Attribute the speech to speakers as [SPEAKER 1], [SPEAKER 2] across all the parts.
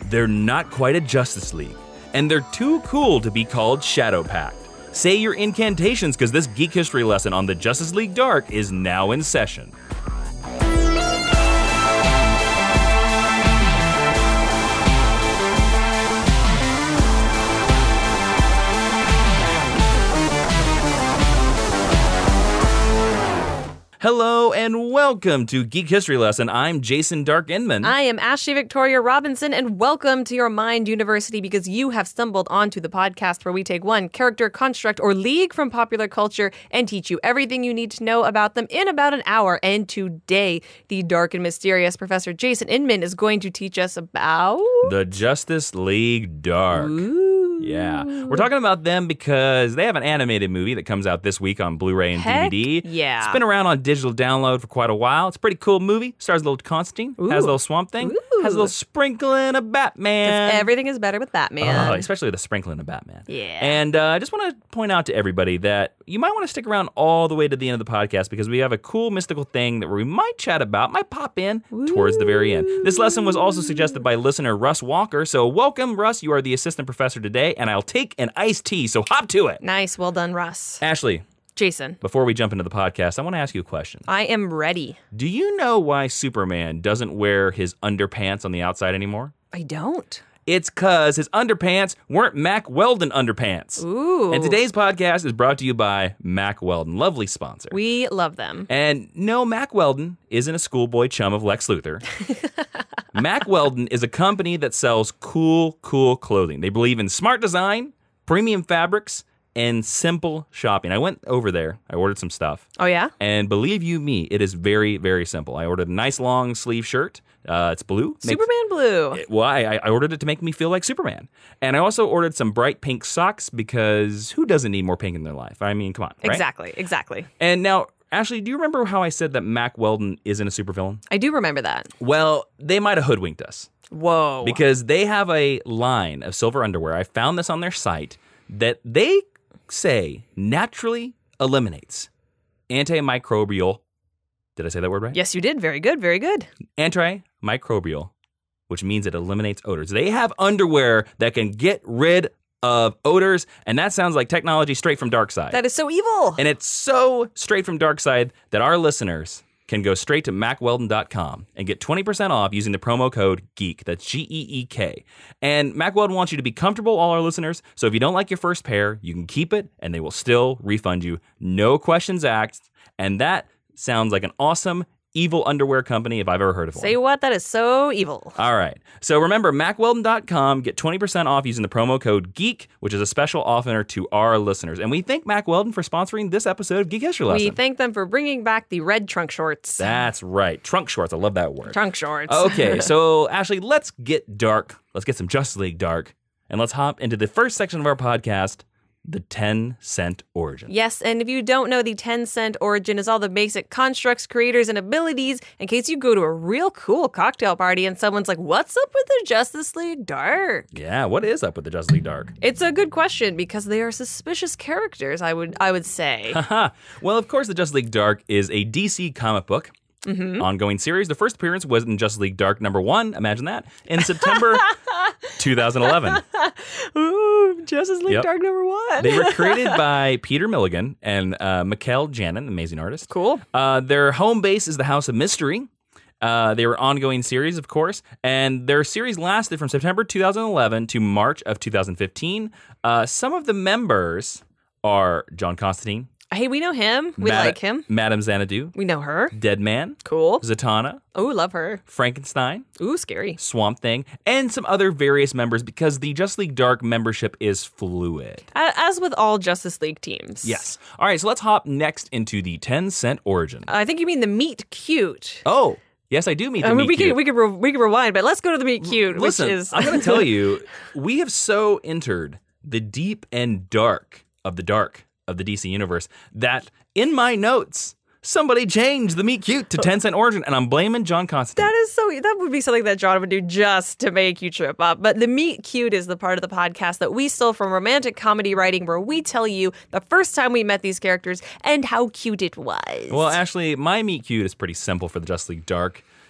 [SPEAKER 1] They're not quite a Justice League, and they're too cool to be called Shadow Pact. Say your incantations because this geek history lesson on the Justice League Dark is now in session. Hello and welcome to Geek History Lesson. I'm Jason Dark Inman.
[SPEAKER 2] I am Ashley Victoria Robinson, and welcome to your Mind University because you have stumbled onto the podcast where we take one character, construct, or league from popular culture and teach you everything you need to know about them in about an hour. And today, the dark and mysterious Professor Jason Inman is going to teach us about...
[SPEAKER 1] the Justice League Dark.
[SPEAKER 2] Ooh.
[SPEAKER 1] Yeah. We're talking about them because they have an animated movie that comes out this week on Blu-ray and DVD.
[SPEAKER 2] Yeah.
[SPEAKER 1] It's been around on digital download for quite a while. It's a pretty cool movie. Stars a little Constantine.
[SPEAKER 2] Ooh.
[SPEAKER 1] Has a little Swamp Thing.
[SPEAKER 2] Ooh.
[SPEAKER 1] Has a little sprinkling of Batman.
[SPEAKER 2] Everything is better with Batman.
[SPEAKER 1] Especially the sprinkling of Batman.
[SPEAKER 2] Yeah.
[SPEAKER 1] And I just want to point out to everybody that you might want to stick around all the way to the end of the podcast because we have a cool mystical thing that we might chat about, might pop in towards the very end. This lesson was also suggested by listener Russ Walker. So welcome, Russ. You are the assistant professor today, and I'll take an iced tea, so hop to it.
[SPEAKER 2] Nice. Well done, Russ.
[SPEAKER 1] Ashley.
[SPEAKER 2] Jason.
[SPEAKER 1] Before we jump into the podcast, I want to ask you a question.
[SPEAKER 2] I am ready.
[SPEAKER 1] Do you know why Superman doesn't wear his underpants on the outside anymore?
[SPEAKER 2] I don't.
[SPEAKER 1] It's because his underpants weren't Mack Weldon underpants.
[SPEAKER 2] Ooh.
[SPEAKER 1] And today's podcast is brought to you by Mack Weldon, lovely sponsor.
[SPEAKER 2] We love them.
[SPEAKER 1] And no, Mack Weldon isn't a schoolboy chum of Lex Luthor. Mack Weldon is a company that sells cool clothing. They believe in smart design, premium fabrics, and simple shopping. I went over there. I ordered some stuff.
[SPEAKER 2] Oh, yeah?
[SPEAKER 1] And believe you me, it is very, very simple. I ordered a nice long sleeve shirt. It's blue.
[SPEAKER 2] Superman blue.
[SPEAKER 1] I ordered it to make me feel like Superman. And I also ordered some bright pink socks because who doesn't need more pink in their life? I mean, come on, right?
[SPEAKER 2] Exactly.
[SPEAKER 1] And now, Ashley, do you remember how I said that Mack Weldon isn't a supervillain?
[SPEAKER 2] I do remember that.
[SPEAKER 1] Well, they might have hoodwinked us.
[SPEAKER 2] Whoa.
[SPEAKER 1] Because they have a line of silver underwear. I found this on their site that they say naturally eliminates antimicrobial. Did I say that word right?
[SPEAKER 2] Yes, you did. Very good. Very good.
[SPEAKER 1] Antimicrobial, which means it eliminates odors. They have underwear that can get rid of odors, and that sounds like technology straight from Darkseid.
[SPEAKER 2] That is so evil.
[SPEAKER 1] And it's so straight from Darkseid that our listeners can go straight to MackWeldon.com and get 20% off using the promo code GEEK. That's GEEK. And Mack Weldon wants you to be comfortable, all our listeners. So if you don't like your first pair, you can keep it and they will still refund you. No questions asked. And that sounds like an awesome, evil underwear company if I've ever heard of one.
[SPEAKER 2] Say what? That is so evil.
[SPEAKER 1] All right. So remember, MackWeldon.com, get 20% off using the promo code GEEK, which is a special offer to our listeners. And we thank Mack Weldon for sponsoring this episode of Geek History Lesson.
[SPEAKER 2] We thank them for bringing back the red trunk shorts.
[SPEAKER 1] That's right. Trunk shorts. I love that word.
[SPEAKER 2] Trunk shorts.
[SPEAKER 1] Okay, so Ashley, let's get dark. Let's get some Justice League dark. And let's hop into the first section of our podcast, the 10-cent origin.
[SPEAKER 2] Yes, and if you don't know, the 10-cent origin is all the basic constructs, creators, and abilities in case you go to a real cool cocktail party and someone's like, what's up with the Justice League Dark?
[SPEAKER 1] Yeah, what is up with the Justice League Dark?
[SPEAKER 2] It's a good question because they are suspicious characters, I would say.
[SPEAKER 1] Haha. Well, of course, the Justice League Dark is a DC comic book. Ongoing series. The first appearance was in Justice League Dark #1, imagine that, in September 2011.
[SPEAKER 2] Ooh, Justice League Dark #1.
[SPEAKER 1] They were created by Peter Milligan and Mikkel Janin, amazing artist.
[SPEAKER 2] Cool.
[SPEAKER 1] Their home base is the House of Mystery. They were ongoing series, of course, and their series lasted from September 2011 to March of 2015. Some of the members are John Constantine.
[SPEAKER 2] Hey, we know him. We like him.
[SPEAKER 1] Madame Xanadu.
[SPEAKER 2] We know her.
[SPEAKER 1] Deadman.
[SPEAKER 2] Cool.
[SPEAKER 1] Zatanna.
[SPEAKER 2] Oh, love her.
[SPEAKER 1] Frankenstein.
[SPEAKER 2] Ooh, scary.
[SPEAKER 1] Swamp Thing, and some other various members because the Justice League Dark membership is fluid.
[SPEAKER 2] As with all Justice League teams.
[SPEAKER 1] Yes. All right, so let's hop next into the 10-cent origin.
[SPEAKER 2] I think you mean the meet cute.
[SPEAKER 1] Oh, yes, I do meet the meet cute.
[SPEAKER 2] We could rewind, but let's go to the meet cute,
[SPEAKER 1] Listen,
[SPEAKER 2] which is...
[SPEAKER 1] I'm going to tell you, we have so entered the deep and dark of the DC universe that in my notes, somebody changed the meet cute to 10-cent origin, and I'm blaming John Constantine.
[SPEAKER 2] That would be something that John would do just to make you trip up. But the meet cute is the part of the podcast that we stole from romantic comedy writing, where we tell you the first time we met these characters and how cute it was.
[SPEAKER 1] Well, Ashley, my meet cute is pretty simple for the Justice League Dark.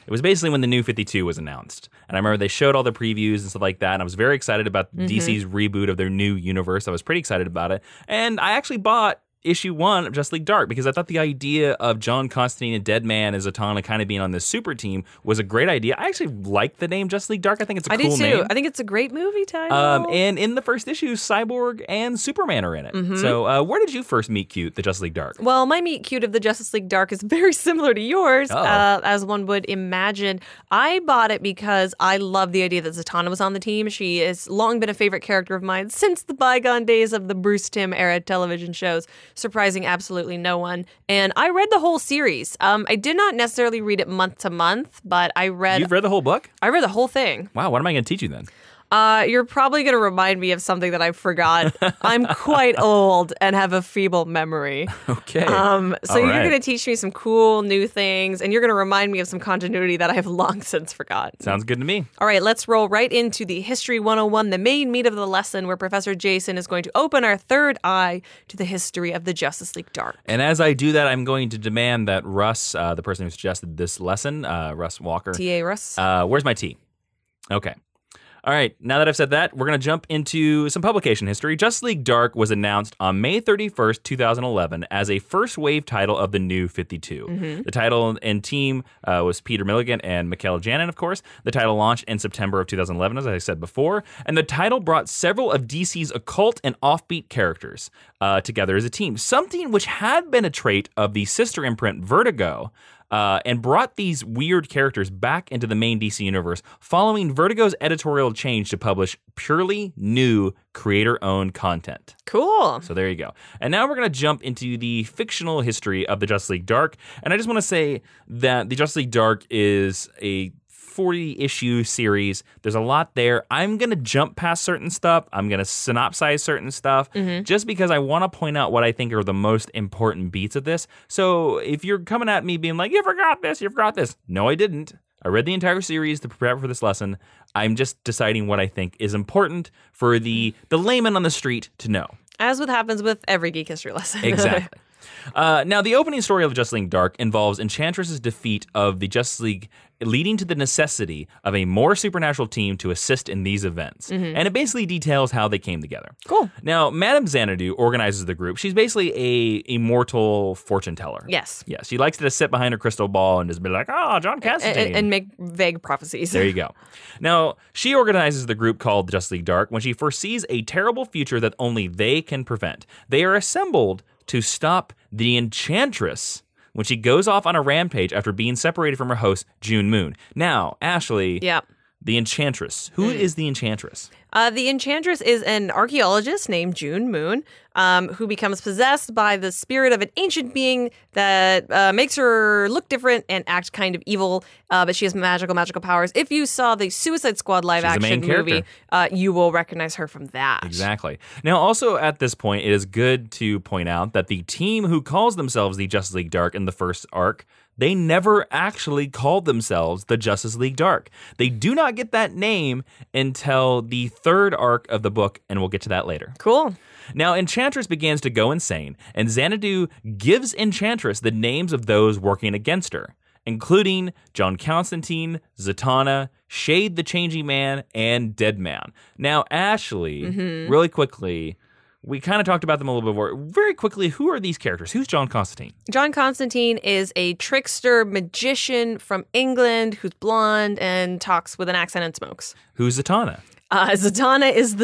[SPEAKER 1] It was basically when the New 52 was announced. And I remember they showed all the previews and stuff like that, and I was very excited about DC's reboot of their new universe. I was pretty excited about it. And I actually bought issue 1 of Justice League Dark because I thought the idea of John Constantine and Deadman as Zatanna kind of being on this super team was a great idea. I actually like the name Justice League Dark. I think it's a cool name.
[SPEAKER 2] I do too. I think it's a great movie title.
[SPEAKER 1] And in the first issue, Cyborg and Superman are in it. So where did you first meet cute the Justice League Dark?
[SPEAKER 2] Well, my meet cute of the Justice League Dark is very similar to yours, as one would imagine. I bought it because I love the idea that Zatanna was on the team. She has long been a favorite character of mine since the bygone days of the Bruce Timm era television shows, surprising absolutely no one. And I read the whole series. I did not necessarily read it month to month, but I read...
[SPEAKER 1] You've read the whole book?
[SPEAKER 2] I read the whole thing.
[SPEAKER 1] Wow, what am I going to teach you then?
[SPEAKER 2] You're probably going to remind me of something that I forgot. I'm quite old and have a feeble memory.
[SPEAKER 1] Okay.
[SPEAKER 2] So you're going to teach me some cool new things, and you're going to remind me of some continuity that I have long since forgotten.
[SPEAKER 1] Sounds good to me.
[SPEAKER 2] All right, let's roll right into the History 101, the main meat of the lesson, where Professor Jason is going to open our third eye to the history of the Justice League Dark.
[SPEAKER 1] And as I do that, I'm going to demand that Russ, the person who suggested this lesson, Russ Walker.
[SPEAKER 2] T.A. Russ.
[SPEAKER 1] Where's my tea? Okay. All right, now that I've said that, we're going to jump into some publication history. Justice League Dark was announced on May 31st, 2011 as a first-wave title of the New 52. The title and team was Peter Milligan and Michaela Janin, of course. The title launched in September of 2011, as I said before, and the title brought several of DC's occult and offbeat characters together as a team, something which had been a trait of the sister imprint Vertigo, and brought these weird characters back into the main DC universe following Vertigo's editorial change to publish purely new creator-owned content.
[SPEAKER 2] Cool.
[SPEAKER 1] So there you go. And now we're going to jump into the fictional history of the Justice League Dark. And I just want to say that the Justice League Dark is a 40-issue series. There's a lot there. I'm going to jump past certain stuff. I'm going to synopsize certain stuff just because I want to point out what I think are the most important beats of this. So if you're coming at me being like, you forgot this, you forgot this. No, I didn't. I read the entire series to prepare for this lesson. I'm just deciding what I think is important for the layman on the street to know.
[SPEAKER 2] As what happens with every Geek History lesson.
[SPEAKER 1] Exactly. Now, the opening story of Justice League Dark involves Enchantress's defeat of the Justice League, leading to the necessity of a more supernatural team to assist in these events. And it basically details how they came together.
[SPEAKER 2] Cool.
[SPEAKER 1] Now, Madame Xanadu organizes the group. She's basically a immortal fortune teller.
[SPEAKER 2] Yes.
[SPEAKER 1] Yeah, she likes to just sit behind her crystal ball and just be like, oh, John Constantine.
[SPEAKER 2] And make vague prophecies.
[SPEAKER 1] There you go. Now, she organizes the group called the Justice League Dark when she foresees a terrible future that only they can prevent. They are assembled to stop the Enchantress when she goes off on a rampage after being separated from her host, June Moon. Now, Ashley, the Enchantress. Who is the Enchantress?
[SPEAKER 2] The Enchantress is an archaeologist named June Moon, who becomes possessed by the spirit of an ancient being that makes her look different and act kind of evil, but she has magical powers. If you saw the Suicide Squad live-action movie, you will recognize her from that.
[SPEAKER 1] Exactly. Now, also at this point, it is good to point out that the team who calls themselves the Justice League Dark in the first arc, they never actually called themselves the Justice League Dark. They do not get that name until the third arc of the book, and we'll get to that later.
[SPEAKER 2] Cool.
[SPEAKER 1] Now, Enchantress begins to go insane, and Xanadu gives Enchantress the names of those working against her, including John Constantine, Zatanna, Shade the Changing Man, and Deadman. Now, Ashley, really quickly, we kind of talked about them a little bit more. Very quickly, who are these characters? Who's John Constantine?
[SPEAKER 2] John Constantine is a trickster magician from England who's blonde and talks with an accent and smokes.
[SPEAKER 1] Who's Zatanna?
[SPEAKER 2] Zatanna is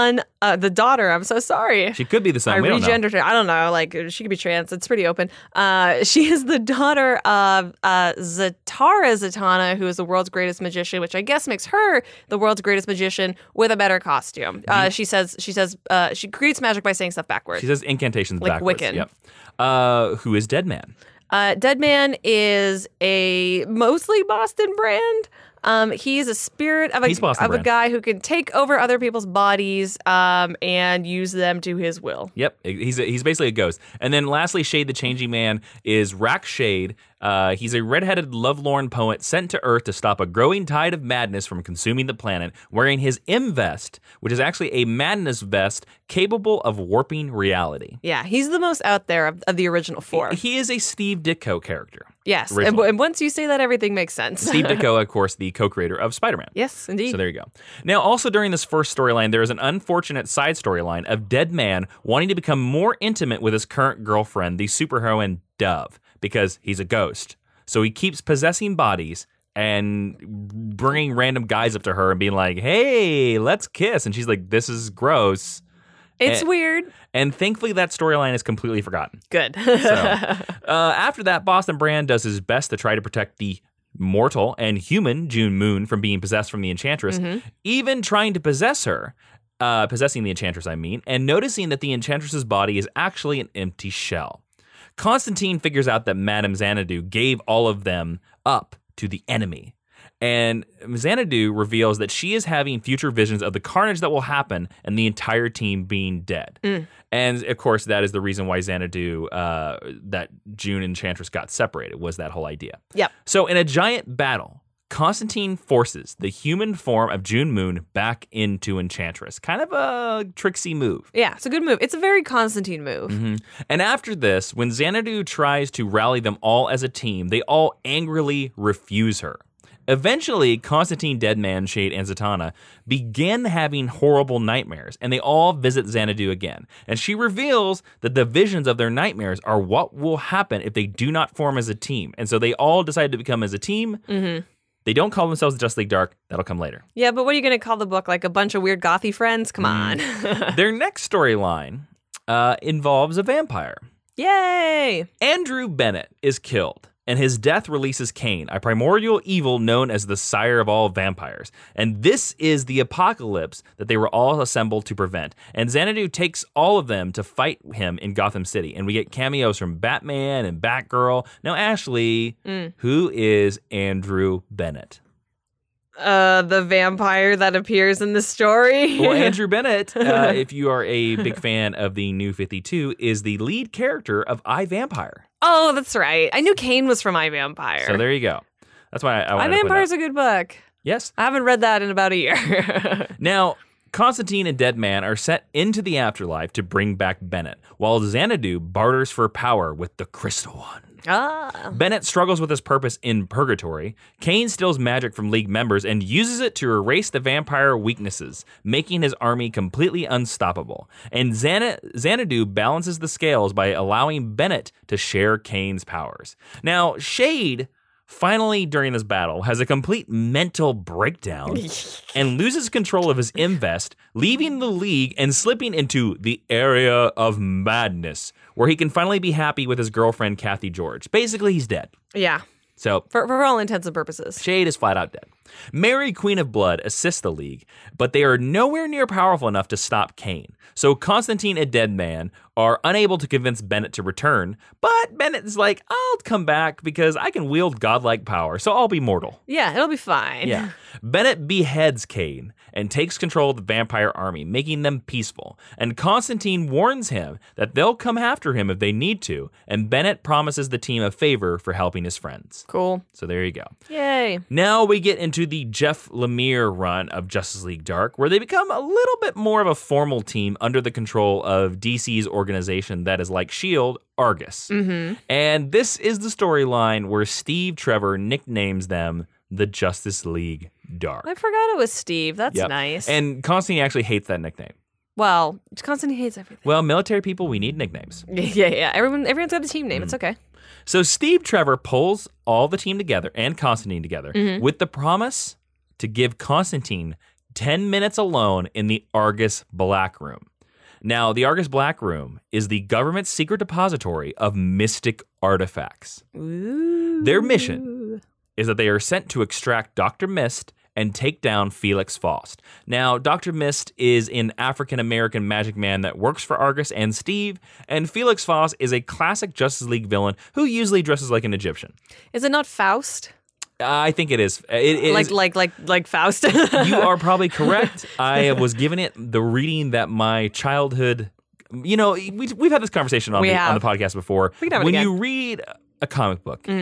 [SPEAKER 2] the daughter. I'm so sorry.
[SPEAKER 1] She could be the son. We don't know.
[SPEAKER 2] Regendered her. I don't know. Like, she could be trans. It's pretty open. She is the daughter of Zatara Zatanna, who is the world's greatest magician, which I guess makes her the world's greatest magician with a better costume. She creates magic by saying stuff backwards.
[SPEAKER 1] She says incantations
[SPEAKER 2] like
[SPEAKER 1] backwards.
[SPEAKER 2] Wiccan.
[SPEAKER 1] Yep. Who is Deadman?
[SPEAKER 2] Deadman is a mostly Boston brand. He's a spirit of a guy who can take over other people's bodies and use them to his will.
[SPEAKER 1] Yep, he's basically a ghost. And then lastly, Shade the Changing Man is Rack Shade, He's a redheaded, lovelorn poet sent to Earth to stop a growing tide of madness from consuming the planet, wearing his M-Vest, which is actually a madness vest capable of warping reality.
[SPEAKER 2] Yeah, he's the most out there of the original four.
[SPEAKER 1] He is a Steve Ditko character.
[SPEAKER 2] Yes,
[SPEAKER 1] originally.
[SPEAKER 2] and once you say that, everything makes sense.
[SPEAKER 1] Steve Ditko, of course, the co-creator of Spider-Man.
[SPEAKER 2] Yes, indeed.
[SPEAKER 1] So there you go. Now, also during this first storyline, there is an unfortunate side storyline of Dead Man wanting to become more intimate with his current girlfriend, the superheroine Dove, because he's a ghost. So he keeps possessing bodies and bringing random guys up to her and being like, hey, let's kiss. And she's like, this is gross.
[SPEAKER 2] It's weird.
[SPEAKER 1] And thankfully, that storyline is completely forgotten.
[SPEAKER 2] Good.
[SPEAKER 1] After that, Boston Brand does his best to try to protect the mortal and human June Moon from being possessed from the Enchantress, even trying to possess her, possessing the Enchantress, I mean, and noticing that the Enchantress's body is actually an empty shell. Constantine figures out that Madame Xanadu gave all of them up to the enemy. And Xanadu reveals that she is having future visions of the carnage that will happen and the entire team being dead. And, of course, that is the reason why Xanadu, that June and Enchantress got separated, was that whole idea.
[SPEAKER 2] Yep.
[SPEAKER 1] So in a giant battle, Constantine forces the human form of June Moon back into Enchantress. Kind of a tricksy move.
[SPEAKER 2] Yeah, it's a good move. It's a very Constantine move.
[SPEAKER 1] And after this, when Xanadu tries to rally them all as a team, they all angrily refuse her. Eventually, Constantine, Deadman, Shade, and Zatanna begin having horrible nightmares, and they all visit Xanadu again. And she reveals that the visions of their nightmares are what will happen if they do not form as a team. And so they all decide to become as a team. They don't call themselves Justice League Dark. That'll come later.
[SPEAKER 2] Yeah, but what are you going to call the book? Like a bunch of weird gothy friends? Come on.
[SPEAKER 1] Their next storyline involves a vampire.
[SPEAKER 2] Yay!
[SPEAKER 1] Andrew Bennett is killed, and his death releases Cain, a primordial evil known as the sire of all vampires. And this is the apocalypse that they were all assembled to prevent. And Xanadu takes all of them to fight him in Gotham City. And we get cameos from Batman and Batgirl. Now, Ashley, who is Andrew Bennett?
[SPEAKER 2] The vampire that appears in the story.
[SPEAKER 1] Well, Andrew Bennett, if you are a big fan of the New 52, is the lead character of I, Vampire.
[SPEAKER 2] Oh, that's right. I knew Cain was from I, Vampire.
[SPEAKER 1] So there you go. That's why I wanted
[SPEAKER 2] I,
[SPEAKER 1] to put
[SPEAKER 2] Vampire
[SPEAKER 1] it
[SPEAKER 2] is a good book.
[SPEAKER 1] Yes.
[SPEAKER 2] I haven't read that in about a year.
[SPEAKER 1] Now, Constantine and Deadman are sent into the afterlife to bring back Bennett, while Xanadu barters for power with the Crystal One. Bennett struggles with his purpose in purgatory. Cain steals magic from League members and uses it to erase the vampire weaknesses, making his army completely unstoppable. And Xanadu balances the scales by allowing Bennett to share Cain's powers. Now, Shade, finally during this battle, has a complete mental breakdown and loses control of his M-Vest, leaving the League and slipping into the area of madness, where he can finally be happy with his girlfriend, Kathy George. Basically, he's dead.
[SPEAKER 2] Yeah.
[SPEAKER 1] So
[SPEAKER 2] For all intents and purposes.
[SPEAKER 1] Shade is flat out dead. Mary, Queen of Blood, assists the League, but they are nowhere near powerful enough to stop Cain. So Constantine and Deadman are unable to convince Bennett to return, but Bennett is like, I'll come back because I can wield godlike power, so I'll be mortal.
[SPEAKER 2] Yeah, it'll be fine.
[SPEAKER 1] Yeah. Bennett beheads Cain and takes control of the vampire army, making them peaceful. And Constantine warns him that they'll come after him if they need to, and Bennett promises the team a favor for helping his friends.
[SPEAKER 2] Cool.
[SPEAKER 1] So there you go.
[SPEAKER 2] Yay.
[SPEAKER 1] Now we get into the Jeff Lemire run of Justice League Dark, where they become a little bit more of a formal team under the control of DC's organization that is like S.H.I.E.L.D., Argus. And this is the storyline where Steve Trevor nicknames them the Justice League Dark.
[SPEAKER 2] I forgot it was Steve. That's
[SPEAKER 1] Yep.
[SPEAKER 2] nice.
[SPEAKER 1] And Constantine actually hates that nickname.
[SPEAKER 2] Well, Constantine hates everything.
[SPEAKER 1] Well, military people, we need nicknames.
[SPEAKER 2] Yeah. Everyone's got a team name. It's okay.
[SPEAKER 1] So Steve Trevor pulls all the team together and Constantine together with the promise to give Constantine 10 minutes alone in the Argus Black Room. Now, the Argus Black Room is the government's secret depository of mystic artifacts.
[SPEAKER 2] Ooh.
[SPEAKER 1] Their mission is that they are sent to extract Dr. Mist and take down Felix Faust. Now, Dr. Mist is an African-American magic man that works for Argus and Steve, and Felix Faust is a classic Justice League villain who usually dresses like an Egyptian.
[SPEAKER 2] Is it not Faust?
[SPEAKER 1] I think it is. It is.
[SPEAKER 2] Like Faust.
[SPEAKER 1] You are probably correct. I was giving it the reading that my childhood. You know, we've had this conversation on the podcast before.
[SPEAKER 2] We can have it
[SPEAKER 1] when
[SPEAKER 2] again.
[SPEAKER 1] you read a comic book,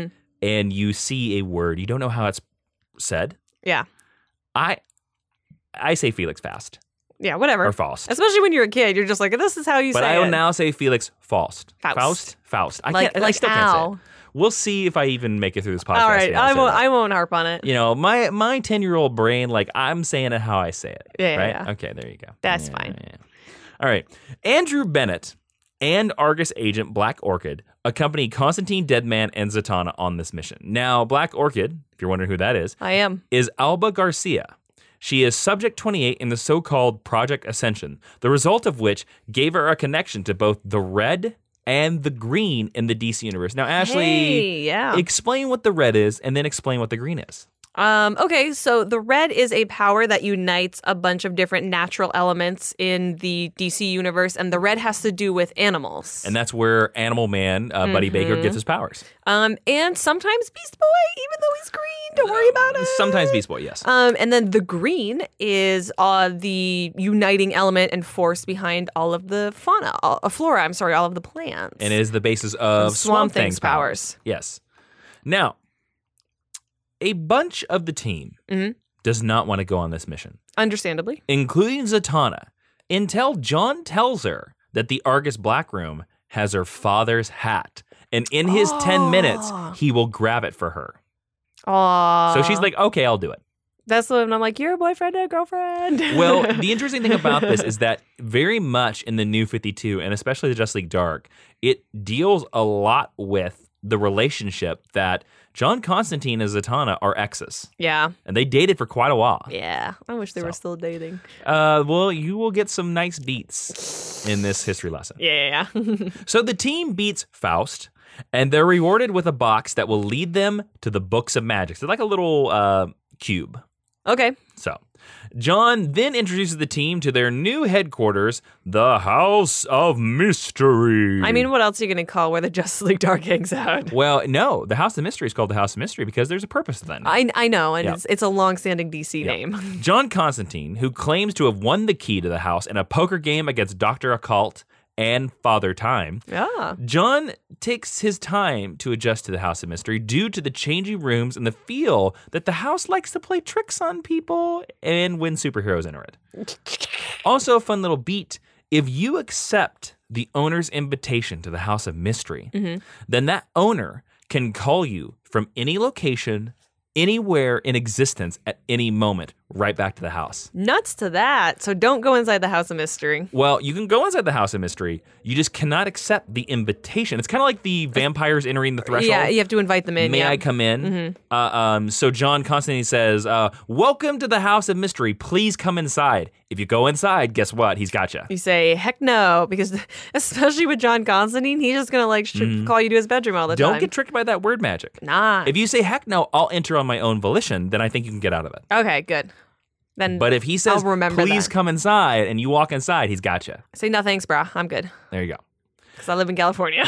[SPEAKER 1] and you see a word, you don't know how it's said.
[SPEAKER 2] Yeah.
[SPEAKER 1] I say Felix Fast
[SPEAKER 2] Yeah, whatever.
[SPEAKER 1] or Faust.
[SPEAKER 2] Especially when you're a kid, you're just like, this is how you
[SPEAKER 1] But
[SPEAKER 2] say
[SPEAKER 1] I
[SPEAKER 2] it.
[SPEAKER 1] will now say Felix Faust.
[SPEAKER 2] Faust.
[SPEAKER 1] Faust. I
[SPEAKER 2] Like
[SPEAKER 1] still can't
[SPEAKER 2] ow.
[SPEAKER 1] say it. We'll see if I even make it through this podcast.
[SPEAKER 2] All right,
[SPEAKER 1] being able to say that.
[SPEAKER 2] I won't harp on it.
[SPEAKER 1] You know, my 10-year-old brain, like, I'm saying it how I say it.
[SPEAKER 2] Yeah,
[SPEAKER 1] right?
[SPEAKER 2] yeah.
[SPEAKER 1] Okay, there you go.
[SPEAKER 2] That's
[SPEAKER 1] Yeah,
[SPEAKER 2] fine.
[SPEAKER 1] yeah. All right. Andrew Bennett and Argus agent Black Orchid accompany Constantine, Deadman, and Zatanna on this mission. Now, Black Orchid, if you're wondering who that is Alba Garcia. She is Subject 28 in the so-called Project Ascension, the result of which gave her a connection to both the red and the green in the DC universe. Now, Ashley, explain what the red is and then explain what the green is.
[SPEAKER 2] Okay, so the red is a power that unites a bunch of different natural elements in the DC universe, and the red has to do with animals.
[SPEAKER 1] And that's where Animal Man, Buddy Baker, gets his powers.
[SPEAKER 2] And sometimes Beast Boy, even though he's green. Don't worry about it.
[SPEAKER 1] Sometimes Beast Boy, yes.
[SPEAKER 2] And then the green is the uniting element and force behind all of the flora, all of the plants.
[SPEAKER 1] And it is the basis of Swamp Thing's powers. Yes. Now, a bunch of the team does not want to go on this mission.
[SPEAKER 2] Understandably.
[SPEAKER 1] Including Zatanna, until John tells her that the Argus Black Room has her father's hat. And in his 10 minutes, he will grab it for her.
[SPEAKER 2] Aww.
[SPEAKER 1] So she's like, okay, I'll do it.
[SPEAKER 2] That's when I'm like, you're a boyfriend and a girlfriend.
[SPEAKER 1] Well, the interesting thing about this is that very much in the New 52, and especially the Justice League Dark, it deals a lot with the relationship that John Constantine and Zatanna are exes.
[SPEAKER 2] Yeah.
[SPEAKER 1] And they dated for quite a while.
[SPEAKER 2] Yeah. I wish they were still dating.
[SPEAKER 1] Well, you will get some nice beats in this history lesson.
[SPEAKER 2] Yeah.
[SPEAKER 1] So the team beats Faust, and they're rewarded with a box that will lead them to the Books of Magic. So like a little cube.
[SPEAKER 2] Okay.
[SPEAKER 1] So John then introduces the team to their new headquarters, the House of Mystery.
[SPEAKER 2] I mean, what else are you going to call where the Justice League Dark hangs out?
[SPEAKER 1] Well, no, the House of Mystery is called the House of Mystery because there's a purpose to that name.
[SPEAKER 2] I know, and it's a long-standing DC name.
[SPEAKER 1] John Constantine, who claims to have won the key to the house in a poker game against Dr. Occult and Father Time.
[SPEAKER 2] Yeah.
[SPEAKER 1] John takes his time to adjust to the House of Mystery due to the changing rooms and the feel that the house likes to play tricks on people and when superheroes enter it. Also, a fun little beat. If you accept the owner's invitation to the House of Mystery, then that owner can call you from any location, anywhere in existence at any moment, right back to the house.
[SPEAKER 2] Nuts to that. So don't go inside the House of Mystery.
[SPEAKER 1] Well, you can go inside the House of Mystery. You just cannot accept the invitation. It's kind of like the vampires entering the threshold.
[SPEAKER 2] Yeah, you have to invite them in.
[SPEAKER 1] May I come in? So John Constantine says, welcome to the House of Mystery. Please come inside. If you go inside, guess what? He's got you.
[SPEAKER 2] You say, heck no, because especially with John Constantine, he's just going to call you to his bedroom all the time.
[SPEAKER 1] Don't get tricked by that word magic.
[SPEAKER 2] Nah.
[SPEAKER 1] If you say, heck no, I'll enter on my own volition, then I think you can get out of it.
[SPEAKER 2] Okay, good. Then
[SPEAKER 1] But if he says,
[SPEAKER 2] I'll remember
[SPEAKER 1] please
[SPEAKER 2] that.
[SPEAKER 1] come inside, and you walk inside, he's got you.
[SPEAKER 2] Say no thanks, brah. I'm good.
[SPEAKER 1] There you go.
[SPEAKER 2] Because I live in California.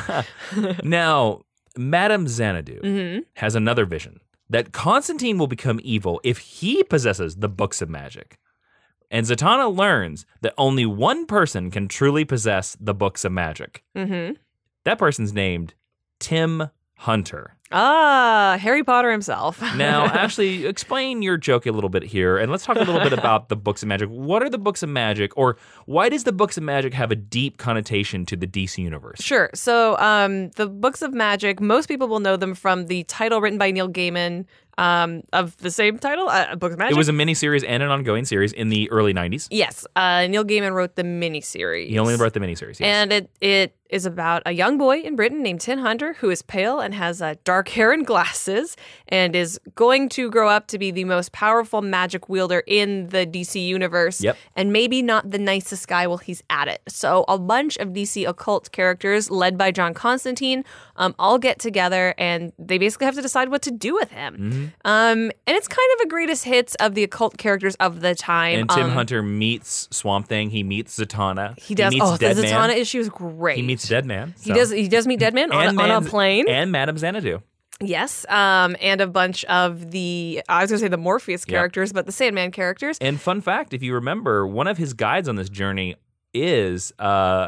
[SPEAKER 1] Now, Madame Xanadu has another vision that Constantine will become evil if he possesses the Books of Magic. And Zatanna learns that only one person can truly possess the Books of Magic. That person's named Tim Hunter.
[SPEAKER 2] Harry Potter himself.
[SPEAKER 1] Now, Ashley, explain your joke a little bit here, and let's talk a little bit about the Books of Magic. What are the Books of Magic, or why does the Books of Magic have a deep connotation to the DC universe?
[SPEAKER 2] Sure. So the Books of Magic, most people will know them from the title written by Neil Gaiman of the same title, Books of Magic.
[SPEAKER 1] It was a miniseries and an ongoing series in the early 90s.
[SPEAKER 2] Yes. Neil Gaiman wrote the miniseries.
[SPEAKER 1] He only wrote the miniseries, yes.
[SPEAKER 2] And it is about a young boy in Britain named Tim Hunter who is pale and has dark hair and glasses and is going to grow up to be the most powerful magic wielder in the DC universe.
[SPEAKER 1] Yep.
[SPEAKER 2] And maybe not the nicest guy while he's at it. So a bunch of DC occult characters led by John Constantine all get together and they basically have to decide what to do with him. And it's kind of a greatest hits of the occult characters of the time.
[SPEAKER 1] And Tim Hunter meets Swamp Thing. He meets Zatanna.
[SPEAKER 2] He does.
[SPEAKER 1] He meets
[SPEAKER 2] The
[SPEAKER 1] Deadman.
[SPEAKER 2] Zatanna issue is great.
[SPEAKER 1] He meets Deadman.
[SPEAKER 2] He does meet Deadman on a plane.
[SPEAKER 1] And Madame Xanadu.
[SPEAKER 2] Yes, and a bunch of the, I was going to say the Morpheus characters, but the Sandman characters.
[SPEAKER 1] And fun fact, if you remember, one of his guides on this journey is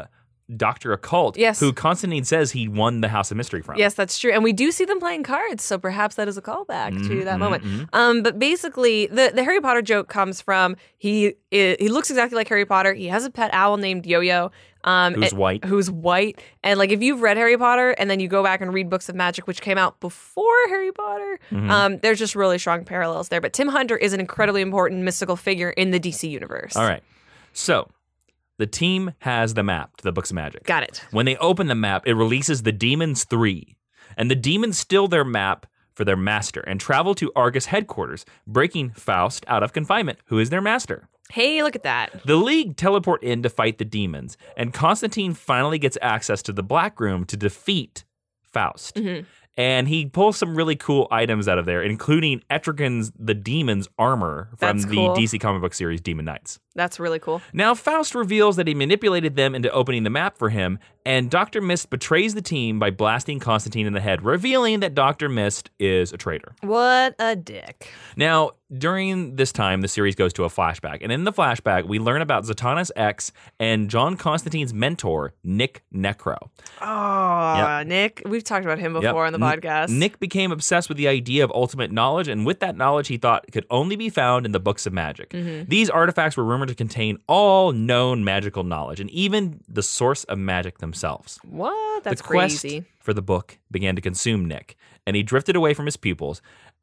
[SPEAKER 1] Dr. Occult,
[SPEAKER 2] Yes.
[SPEAKER 1] who Constantine says he won the House of Mystery from.
[SPEAKER 2] Yes, that's true. And we do see them playing cards, so perhaps that is a callback to that moment.
[SPEAKER 1] mm-hmm.
[SPEAKER 2] But basically, the Harry Potter joke comes from he looks exactly like Harry Potter. He has a pet owl named Yo-Yo.
[SPEAKER 1] Who's white.
[SPEAKER 2] Who's white. And like if you've read Harry Potter and then you go back and read Books of Magic, which came out before Harry Potter, there's just really strong parallels there. But Tim Hunter is an incredibly important mystical figure in the DC universe.
[SPEAKER 1] All right. So the team has the map to the Books of Magic.
[SPEAKER 2] Got it.
[SPEAKER 1] When they open the map, it releases the Demons 3. And the demons steal their map for their master and travel to Argus headquarters, breaking Faust out of confinement, who is their master.
[SPEAKER 2] Hey, look at that.
[SPEAKER 1] The League teleport in to fight the demons, and Constantine finally gets access to the Black Room to defeat Faust. And he pulls some really cool items out of there, including Etrigan's the Demon's armor from
[SPEAKER 2] That's
[SPEAKER 1] the
[SPEAKER 2] cool.
[SPEAKER 1] DC comic book series Demon Knights.
[SPEAKER 2] That's really cool.
[SPEAKER 1] Now, Faust reveals that he manipulated them into opening the map for him, and Dr. Mist betrays the team by blasting Constantine in the head, revealing that Dr. Mist is a traitor.
[SPEAKER 2] What a dick.
[SPEAKER 1] Now, during this time, the series goes to a flashback, and in the flashback, we learn about Zatanna's ex and John Constantine's mentor, Nick Necro.
[SPEAKER 2] Oh, Nick. We've talked about him before on the podcast.
[SPEAKER 1] Nick became obsessed with the idea of ultimate knowledge, and with that knowledge, he thought it could only be found in the Books of Magic. These artifacts were rumored to contain all known magical knowledge, and even the source of magic themselves.
[SPEAKER 2] What? That's
[SPEAKER 1] The quest
[SPEAKER 2] crazy.
[SPEAKER 1] for the book began to consume Nick, and he drifted away from his pupils.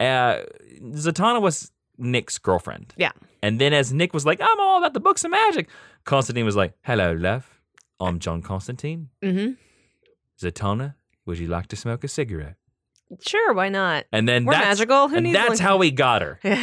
[SPEAKER 1] Zatanna was Nick's girlfriend.
[SPEAKER 2] Yeah.
[SPEAKER 1] And then as Nick was like, I'm all about the Books of Magic, Constantine was like, hello, love. I'm John Constantine. Zatanna, would you like to smoke a cigarette?
[SPEAKER 2] Sure, why not?
[SPEAKER 1] And then
[SPEAKER 2] We're magical. Who needs
[SPEAKER 1] that's
[SPEAKER 2] one?
[SPEAKER 1] how we got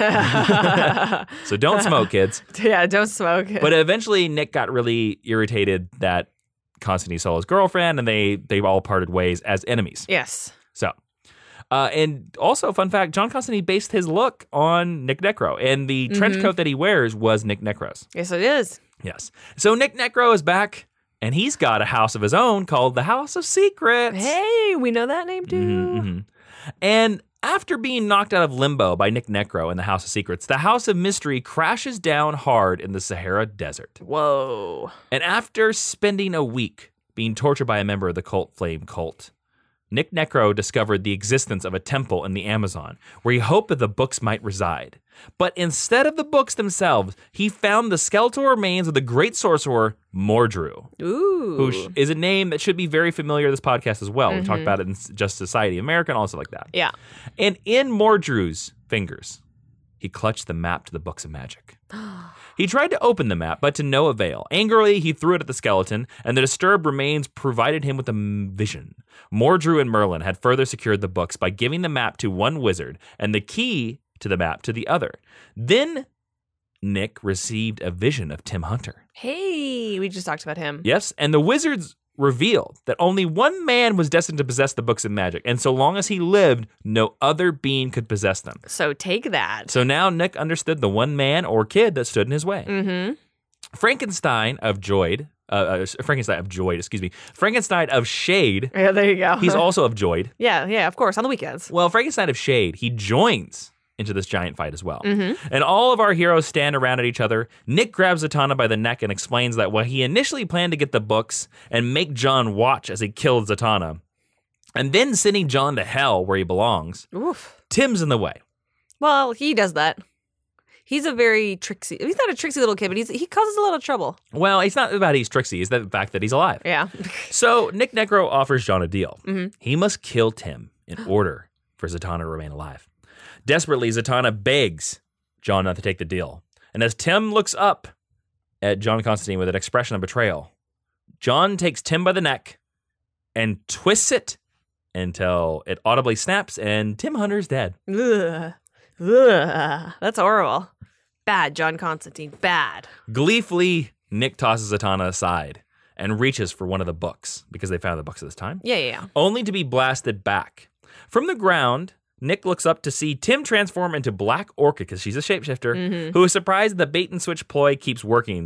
[SPEAKER 1] her. So don't smoke, kids.
[SPEAKER 2] Yeah, don't smoke.
[SPEAKER 1] But eventually Nick got really irritated that Constantine saw his girlfriend, and they all parted ways as enemies.
[SPEAKER 2] Yes.
[SPEAKER 1] So, and also, fun fact, John Constantine based his look on Nick Necro, and the trench coat that he wears was Nick Necro's.
[SPEAKER 2] Yes, it is.
[SPEAKER 1] Yes. So Nick Necro is back, and he's got a house of his own called the House of Secrets.
[SPEAKER 2] Hey, we know that name too.
[SPEAKER 1] And after being knocked out of limbo by Nick Necro in the House of Secrets, the House of Mystery crashes down hard in the Sahara Desert.
[SPEAKER 2] Whoa.
[SPEAKER 1] And after spending a week being tortured by a member of the Flame cult, Nick Necro discovered the existence of a temple in the Amazon where he hoped that the books might reside. But instead of the books themselves, he found the skeletal remains of the great sorcerer Mordru,
[SPEAKER 2] Ooh.
[SPEAKER 1] who is a name that should be very familiar to this podcast as well. We talked about it in Just Society of America and all stuff like that.
[SPEAKER 2] Yeah.
[SPEAKER 1] And in Mordru's fingers, he clutched the map to the Books of Magic. He tried to open the map, but to no avail. Angrily, he threw it at the skeleton, and the disturbed remains provided him with a vision. Mordru and Merlin had further secured the books by giving the map to one wizard and the key to the map to the other. Then Nick received a vision of Tim Hunter.
[SPEAKER 2] Hey, we just talked about him.
[SPEAKER 1] Yes, and the wizards revealed that only one man was destined to possess the Books of Magic, and so long as he lived, no other being could possess them.
[SPEAKER 2] So take that.
[SPEAKER 1] So now Nick understood the one man or kid that stood in his way. Frankenstein of Shade.
[SPEAKER 2] Yeah, there you go.
[SPEAKER 1] He's also of Joyd.
[SPEAKER 2] yeah, of course, on the weekends.
[SPEAKER 1] Well, Frankenstein of Shade, he joins into this giant fight as well. And all of our heroes stand around at each other. Nick grabs Zatanna by the neck and explains that while he initially planned to get the books and make John watch as he killed Zatanna, and then sending John to hell where he belongs,
[SPEAKER 2] Oof.
[SPEAKER 1] Tim's in the way.
[SPEAKER 2] Well, he does that. He's a very tricksy. He's not a tricksy little kid, but he causes a lot of trouble.
[SPEAKER 1] Well, it's not about he's tricksy, it's the fact that he's alive.
[SPEAKER 2] Yeah.
[SPEAKER 1] So Nick Necro offers John a deal. He must kill Tim in order for Zatanna to remain alive. Desperately, Zatanna begs John not to take the deal. And as Tim looks up at John Constantine with an expression of betrayal, John takes Tim by the neck and twists it until it audibly snaps and Tim Hunter's dead.
[SPEAKER 2] Ugh. Ugh. That's horrible. Bad, John Constantine. Bad.
[SPEAKER 1] Gleefully, Nick tosses Zatanna aside and reaches for one of the books because they found the books at this time.
[SPEAKER 2] Yeah.
[SPEAKER 1] Only to be blasted back. From the ground, Nick looks up to see Tim transform into Black Orchid, because she's a shapeshifter, who is surprised the bait and switch ploy keeps working.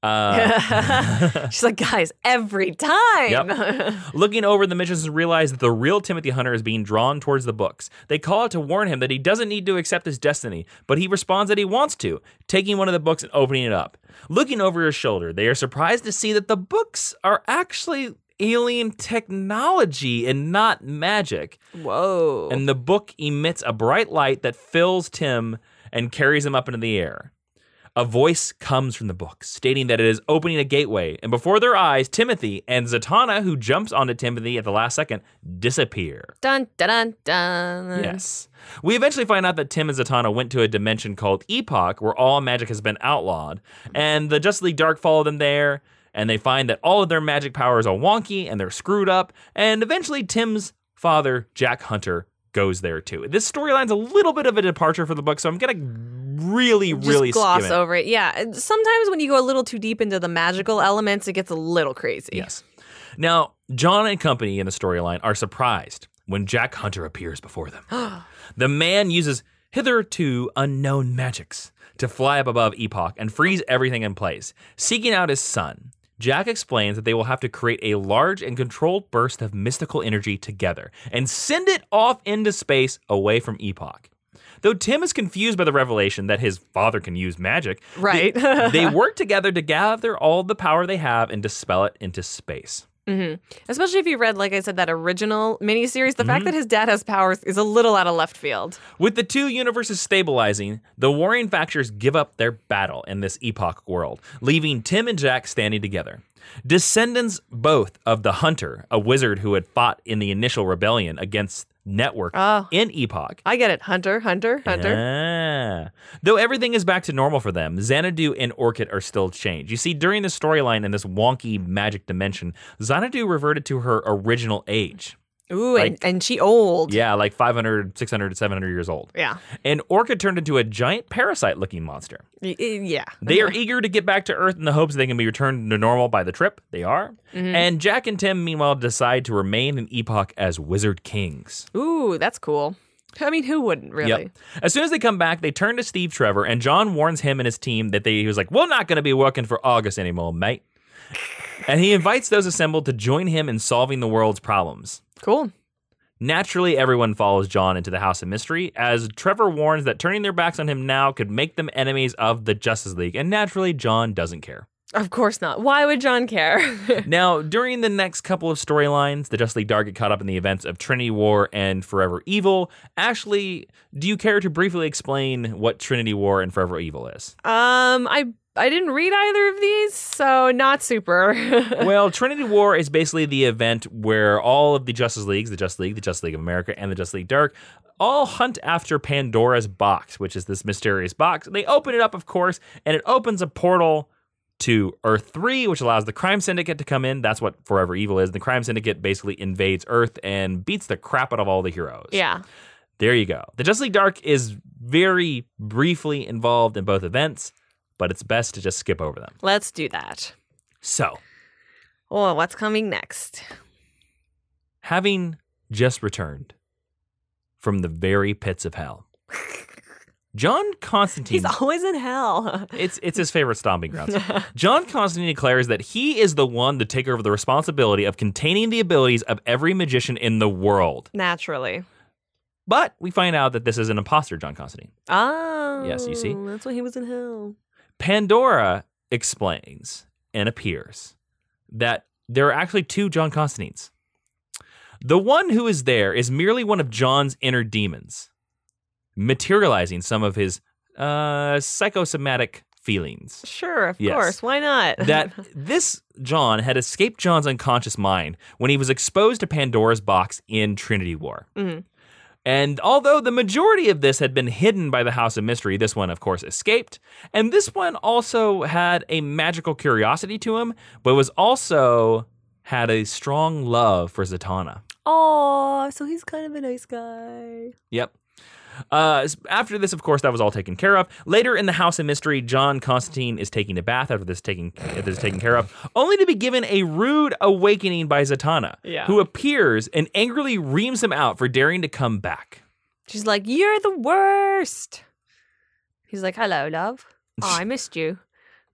[SPEAKER 2] She's like, guys, every time.
[SPEAKER 1] Yep. Looking over the missions realize that the real Timothy Hunter is being drawn towards the books. They call out to warn him that he doesn't need to accept his destiny, but he responds that he wants to, taking one of the books and opening it up. Looking over his shoulder, they are surprised to see that the books are actually alien technology and not magic.
[SPEAKER 2] Whoa.
[SPEAKER 1] And the book emits a bright light that fills Tim and carries him up into the air. A voice comes from the book, stating that it is opening a gateway, and before their eyes, Timothy and Zatanna, who jumps onto Timothy at the last second, disappear.
[SPEAKER 2] Dun, dun, dun, dun.
[SPEAKER 1] Yes. We eventually find out that Tim and Zatanna went to a dimension called Epoch, where all magic has been outlawed, and the Justice League Dark follow them there, and they find that all of their magic powers are wonky, and they're screwed up, and eventually Tim's father, Jack Hunter, goes there too. This storyline's a little bit of a departure for the book, so I'm going to really
[SPEAKER 2] gloss
[SPEAKER 1] skim it.
[SPEAKER 2] over it. Yeah. Sometimes when you go a little too deep into the magical elements, it gets a little crazy.
[SPEAKER 1] Yes. Now, John and company in the storyline are surprised when Jack Hunter appears before them. The man uses hitherto unknown magics to fly up above Epoch and freeze everything in place. Seeking out his son, Jack explains that they will have to create a large and controlled burst of mystical energy together and send it off into space away from Epoch. Though Tim is confused by the revelation that his father can use magic,
[SPEAKER 2] right?
[SPEAKER 1] They work together to gather all the power they have and dispel it into space.
[SPEAKER 2] Mm-hmm. Especially if you read, like I said, that original miniseries, the
[SPEAKER 1] Mm-hmm.
[SPEAKER 2] fact that his dad has powers is a little out of left field.
[SPEAKER 1] With the two universes stabilizing, the warring factions give up their battle in this Epoch world, leaving Tim and Jack standing together. Descendants both of the Hunter, a wizard who had fought in the initial rebellion against Network in Epoch.
[SPEAKER 2] I get it. Hunter.
[SPEAKER 1] Ah. Though everything is back to normal for them, Xanadu and Orchid are still changed. You see, during the storyline in this wonky magic dimension, Xanadu reverted to her original age.
[SPEAKER 2] Ooh, and she old.
[SPEAKER 1] Yeah, like 500, 600, 700 years old.
[SPEAKER 2] Yeah.
[SPEAKER 1] And Orchid turned into a giant parasite-looking monster.
[SPEAKER 2] Yeah.
[SPEAKER 1] They are eager to get back to Earth in the hopes they can be returned to normal by the trip. They are. Mm-hmm. And Jack and Tim, meanwhile, decide to remain in Epoch as Wizard Kings.
[SPEAKER 2] Ooh, that's cool. I mean, who wouldn't, really?
[SPEAKER 1] Yep. As soon as they come back, they turn to Steve Trevor, and John warns him and his team that he was like, we're not going to be working for August anymore, mate. And he invites those assembled to join him in solving the world's problems.
[SPEAKER 2] Cool.
[SPEAKER 1] Naturally, everyone follows John into the House of Mystery, as Trevor warns that turning their backs on him now could make them enemies of the Justice League, and naturally, John doesn't care.
[SPEAKER 2] Of course not. Why would John care?
[SPEAKER 1] Now, during the next couple of storylines, the Justice League Dark get caught up in the events of Trinity War and Forever Evil. Ashley, do you care to briefly explain what Trinity War and Forever Evil is?
[SPEAKER 2] I didn't read either of these, so not super.
[SPEAKER 1] Well, Trinity War is basically the event where all of the Justice Leagues, the Justice League of America, and the Justice League Dark all hunt after Pandora's box, which is this mysterious box. They open it up, of course, and it opens a portal to Earth 3, which allows the Crime Syndicate to come in. That's what Forever Evil is. The Crime Syndicate basically invades Earth and beats the crap out of all the heroes.
[SPEAKER 2] Yeah.
[SPEAKER 1] There you go. The Justice League Dark is very briefly involved in both events, but it's best to just skip over them.
[SPEAKER 2] Let's do that.
[SPEAKER 1] So.
[SPEAKER 2] Oh, what's coming next?
[SPEAKER 1] Having just returned from the very pits of hell, John Constantine...
[SPEAKER 2] He's always in hell.
[SPEAKER 1] It's his favorite stomping grounds. John Constantine declares that he is the one to take over the responsibility of containing the abilities of every magician in the world.
[SPEAKER 2] Naturally.
[SPEAKER 1] But we find out that this is an imposter, John Constantine.
[SPEAKER 2] Oh.
[SPEAKER 1] Yes, you see?
[SPEAKER 2] That's why he was in hell.
[SPEAKER 1] Pandora explains and appears that there are actually two John Constantines. The one who is there is merely one of John's inner demons, materializing some of his psychosomatic feelings.
[SPEAKER 2] Sure, of course. Why not?
[SPEAKER 1] That this John had escaped John's unconscious mind when he was exposed to Pandora's box in Trinity War. Mm-hmm. And although the majority of this had been hidden by the House of Mystery, this one, of course, escaped. And this one also had a magical curiosity to him, but was also had a strong love for Zatanna.
[SPEAKER 2] Oh, so he's kind of a nice guy.
[SPEAKER 1] Yep. After this, of course, that was all taken care of. Later in the House of Mystery, John Constantine is taking a bath after this taken care of, only to be given a rude awakening by Zatanna, who appears and angrily reams him out for daring to come back.
[SPEAKER 2] She's like, "You're the worst." He's like, "Hello, love. Oh, I missed you."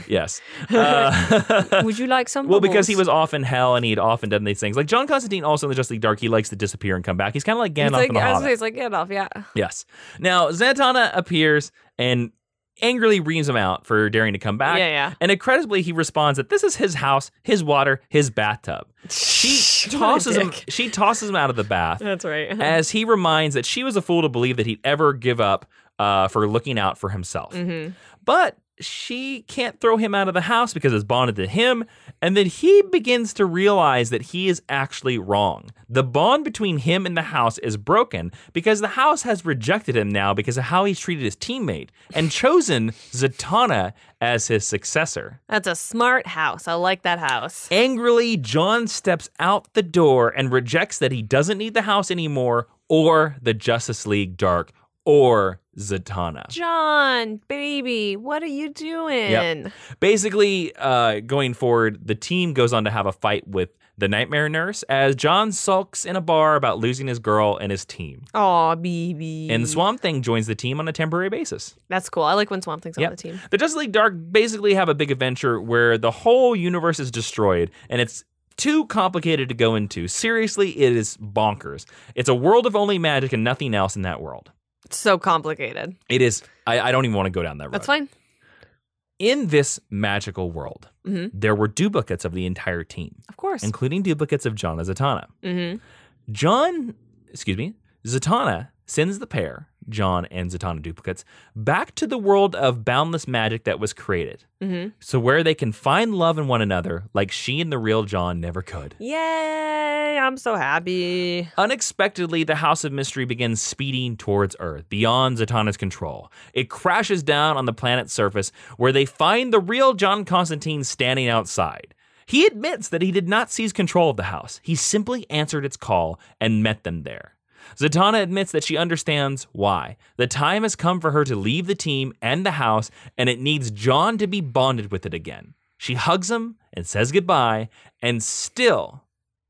[SPEAKER 1] Yes.
[SPEAKER 2] Would you like some?
[SPEAKER 1] Well, because
[SPEAKER 2] bubbles?
[SPEAKER 1] he was off in hell and he had often done these things. Like John Constantine also in the Justice League Dark, he likes to disappear and come back. He's kind of like Gandalf in the Hobbit.
[SPEAKER 2] He's like Gandalf, yeah.
[SPEAKER 1] Yes. Now, Zatanna appears and angrily reams him out for daring to come back.
[SPEAKER 2] Yeah.
[SPEAKER 1] And incredibly, he responds that this is his house, his water, his bathtub. She tosses him out of the bath.
[SPEAKER 2] That's right.
[SPEAKER 1] As he reminds that she was a fool to believe that he'd ever give up for looking out for himself.
[SPEAKER 2] Mm-hmm.
[SPEAKER 1] But she can't throw him out of the house because it's bonded to him, and then he begins to realize that he is actually wrong. The bond between him and the house is broken because the house has rejected him now because of how he's treated his teammate and chosen Zatanna as his successor.
[SPEAKER 2] That's a smart house. I like that house.
[SPEAKER 1] Angrily, John steps out the door and rejects that he doesn't need the house anymore or the Justice League Dark or Zatanna.
[SPEAKER 2] John, baby, what are you doing?
[SPEAKER 1] Yep. Basically, going forward, the team goes on to have a fight with the Nightmare Nurse as John sulks in a bar about losing his girl and his team.
[SPEAKER 2] Aw, baby.
[SPEAKER 1] And Swamp Thing joins the team on a temporary basis.
[SPEAKER 2] That's cool. I like when Swamp Thing's on the team.
[SPEAKER 1] The Justice League Dark basically have a big adventure where the whole universe is destroyed, and it's too complicated to go into. Seriously, it is bonkers. It's a world of only magic and nothing else in that world.
[SPEAKER 2] It's so complicated.
[SPEAKER 1] It is. I don't even want to go down that road.
[SPEAKER 2] That's fine.
[SPEAKER 1] In this magical world, there were duplicates of the entire team.
[SPEAKER 2] Of course.
[SPEAKER 1] Including duplicates of John and Zatanna. Zatanna sends the pair, John and Zatanna duplicates, back to the world of boundless magic that was created. So where they can find love in one another like she and the real John never could.
[SPEAKER 2] Yay, I'm so happy.
[SPEAKER 1] Unexpectedly, the House of Mystery begins speeding towards Earth, beyond Zatanna's control. It crashes down on the planet's surface, where they find the real John Constantine standing outside. He admits that he did not seize control of the house. He simply answered its call and met them there. Zatanna admits that she understands why. The time has come for her to leave the team and the house, and it needs John to be bonded with it again. She hugs him and says goodbye, and still,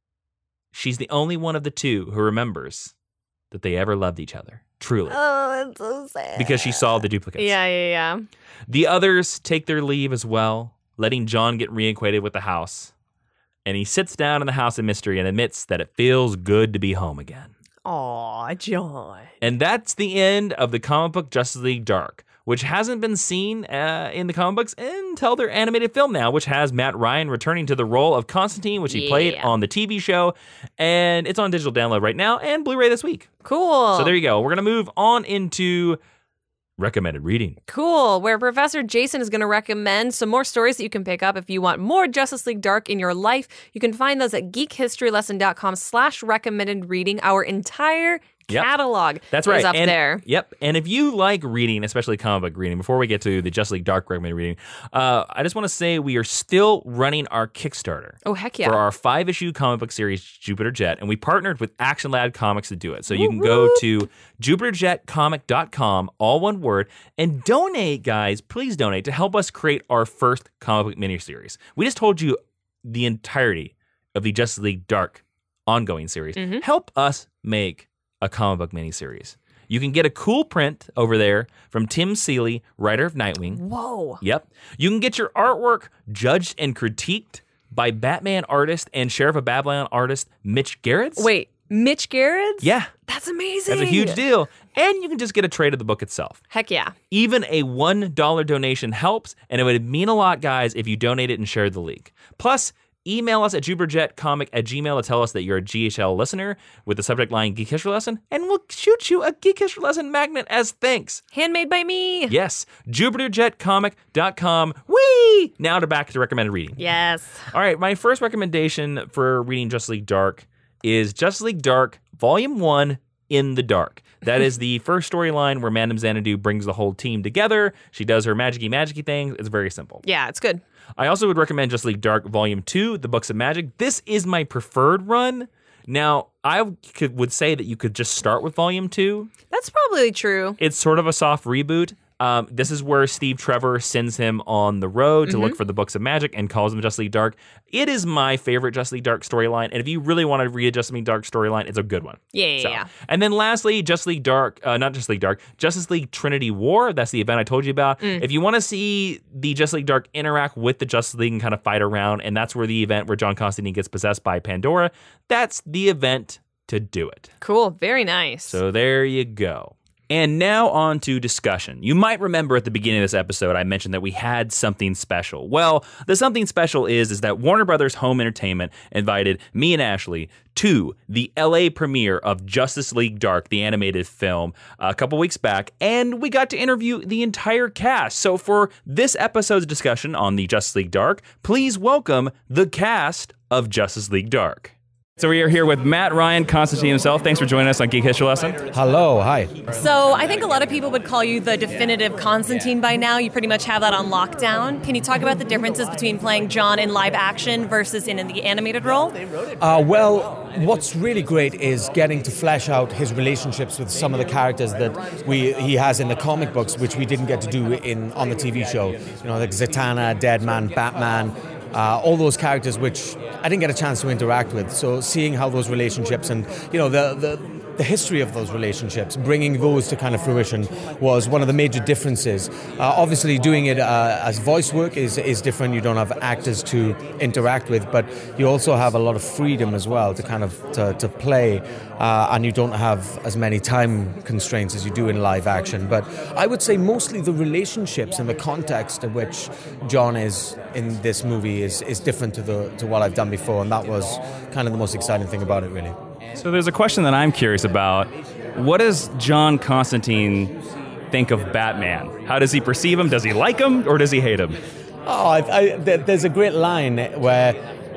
[SPEAKER 1] she's the only one of the two who remembers that they ever loved each other. Truly.
[SPEAKER 2] Oh, that's so sad.
[SPEAKER 1] Because she saw the duplicates.
[SPEAKER 2] Yeah.
[SPEAKER 1] The others take their leave as well, letting John get reacquainted with the house. And he sits down in the House of Mystery and admits that it feels good to be home again.
[SPEAKER 2] Aw, John.
[SPEAKER 1] And that's the end of the comic book Justice League Dark, which hasn't been seen in the comic books until their animated film now, which has Matt Ryan returning to the role of Constantine, which he played on the TV show. And it's on digital download right now and Blu-ray this week.
[SPEAKER 2] Cool.
[SPEAKER 1] So there you go. We're going to move on into recommended reading.
[SPEAKER 2] Cool, where Professor Jason is going to recommend some more stories that you can pick up if you want more Justice League Dark in your life. You can find those at geekhistorylesson.com/recommended reading. Our entire catalog
[SPEAKER 1] That's right.
[SPEAKER 2] is up there.
[SPEAKER 1] Yep. And if you like reading, especially comic book reading, before we get to the Justice League Dark recommended reading, I just want to say we are still running our Kickstarter.
[SPEAKER 2] Oh, heck yeah.
[SPEAKER 1] For our 5-issue comic book series, Jupiter Jet. And we partnered with Action Lad Comics to do it. So you can go to jupiterjetcomic.com, all one word, and donate, guys. Please donate to help us create our first comic book miniseries. We just told you the entirety of the Justice League Dark ongoing series. Help us make a comic book miniseries. You can get a cool print over there from Tim Seeley, writer of Nightwing.
[SPEAKER 2] Whoa.
[SPEAKER 1] Yep. You can get your artwork judged and critiqued by Batman artist and Sheriff of Babylon artist Mitch Gerrits.
[SPEAKER 2] Wait, Mitch Gerrits?
[SPEAKER 1] Yeah.
[SPEAKER 2] That's amazing.
[SPEAKER 1] That's a huge deal. And you can just get a trade of the book itself.
[SPEAKER 2] Heck yeah.
[SPEAKER 1] Even a $1 donation helps, and it would mean a lot, guys, if you donate it and share the link. Plus, email us at jupiterjetcomic@gmail.com to tell us that you're a GHL listener with the subject line Geek History Lesson, and we'll shoot you a Geek History Lesson magnet as thanks.
[SPEAKER 2] Handmade by me.
[SPEAKER 1] Yes, jupiterjetcomic.com. Whee! Now back to recommended reading.
[SPEAKER 2] Yes.
[SPEAKER 1] All right, my first recommendation for reading Justice League Dark is Justice League Dark Volume 1, In the Dark. That is the first storyline where Madame Xanadu brings the whole team together. She does her magicy things. It's very simple.
[SPEAKER 2] Yeah, it's good.
[SPEAKER 1] I also would recommend Justice League Dark Volume 2, The Books of Magic. This is my preferred run. Now, I would say that you could just start with Volume 2.
[SPEAKER 2] That's probably true.
[SPEAKER 1] It's sort of a soft reboot. This is where Steve Trevor sends him on the road to look for the books of magic and calls him Justice League Dark. It is my favorite Justice League Dark storyline, and if you really want to read a Justice League Dark storyline, it's a good one.
[SPEAKER 2] Yeah.
[SPEAKER 1] And then lastly, Justice League Justice League Trinity War. That's the event I told you about. If you want to see the Justice League Dark interact with the Justice League and kind of fight around, and that's where the event where John Constantine gets possessed by Pandora, that's the event to do it.
[SPEAKER 2] Cool. Very nice.
[SPEAKER 1] So there you go. And now on to discussion. You might remember at the beginning of this episode, I mentioned that we had something special. Well, the something special is that Warner Brothers Home Entertainment invited me and Ashley to the LA premiere of Justice League Dark, the animated film, a couple weeks back, and we got to interview the entire cast. So for this episode's discussion on the Justice League Dark, please welcome the cast of Justice League Dark. So we are here with Matt Ryan, Constantine himself. Thanks for joining us on Geek History Lesson.
[SPEAKER 3] Hello, hi.
[SPEAKER 2] So I think a lot of people would call you the definitive Constantine by now. You pretty much have that on lockdown. Can you talk about the differences between playing John in live action versus in the animated role?
[SPEAKER 3] Well, what's really great is getting to flesh out his relationships with some of the characters that he has in the comic books, which we didn't get to do on the TV show. You know, like Zatanna, Deadman, Batman. All those characters which I didn't get a chance to interact with. So seeing how those relationships and, you know, the history of those relationships, bringing those to kind of fruition was one of the major differences. Obviously doing it as voice work is different. You don't have actors to interact with, but you also have a lot of freedom as well to kind of to play, and you don't have as many time constraints as you do in live action. But I would say mostly the relationships and the context in which John is in this movie is different to what I've done before, and that was kind of the most exciting thing about it, really.
[SPEAKER 1] So there's a question that I'm curious about. What does John Constantine think of Batman? How does he perceive him? Does he like him or does he hate him?
[SPEAKER 3] There's a great line where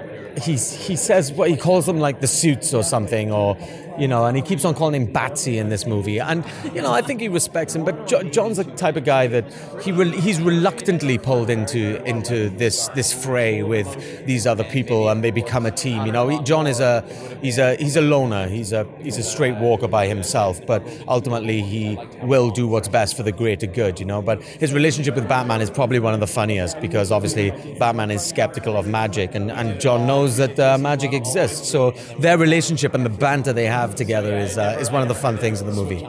[SPEAKER 3] he says what he calls them, like the suits or something, or you know, and he keeps on calling him Batsy in this movie, and you know, I think he respects him. But John's the type of guy that he's reluctantly pulled into this fray with these other people, and they become a team. You know, John is he's a loner. He's a straight walker by himself, but ultimately he will do what's best for the greater good. You know, but his relationship with Batman is probably one of the funniest because obviously Batman is skeptical of magic, and John knows that magic exists. So their relationship and the banter they have together is one of the fun things in the movie.